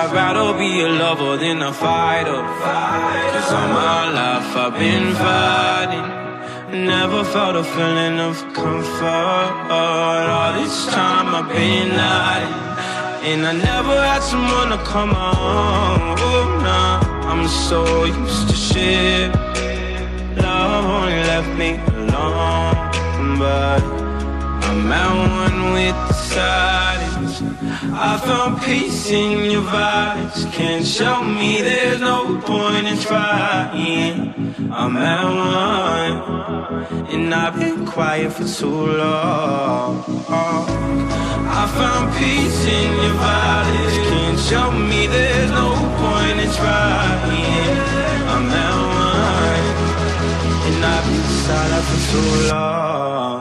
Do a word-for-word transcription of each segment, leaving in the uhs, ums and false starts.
I'd rather be a lover than a fighter. Cause all my life I've been fighting, never felt a feeling of comfort. All this time I've been hiding, and I never had someone to come on. Oh, nah, I'm so used to shit. Love only left me alone, but I'm at one with the silence. I found peace in your vibes. Can't show me there's no point in trying. I'm at one, and I've been quiet for too long. I found peace in your vibes. Can't show me there's no point in trying. I'm at one, and I've been silent for too long.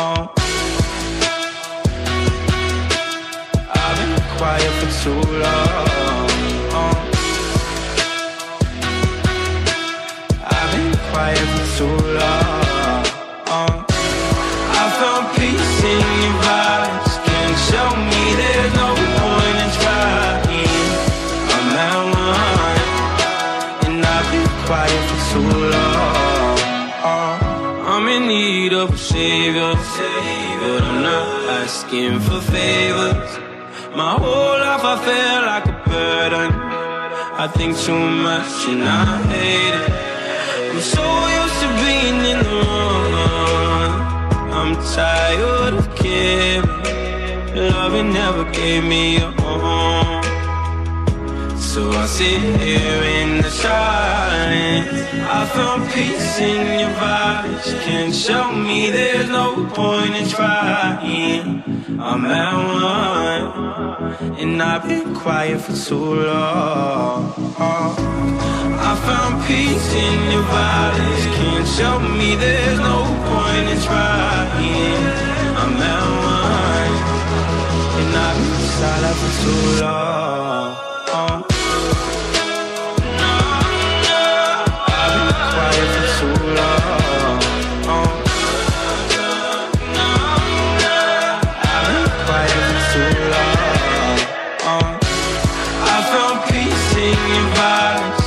I've been quiet for too long. I've been quiet for too long. I found peace in your vibes. Can't show me there's no point in trying. I'm at one, and I've been quiet for too long. I'm in need of a savior, but I'm not asking for favors. My whole life I feel like a burden. I think too much and I hate it. I'm so used to being in the wrong. I'm tired of caring. Loving never gave me a home. So I sit here in the silence. I found peace in your vibes. Can't show me there's no point in trying. I'm at one, and I've been quiet for too long. I found peace in your vibes. Can't show me there's no point in trying. I'm at one, and I've been silent for too long. I found peace in your vibes.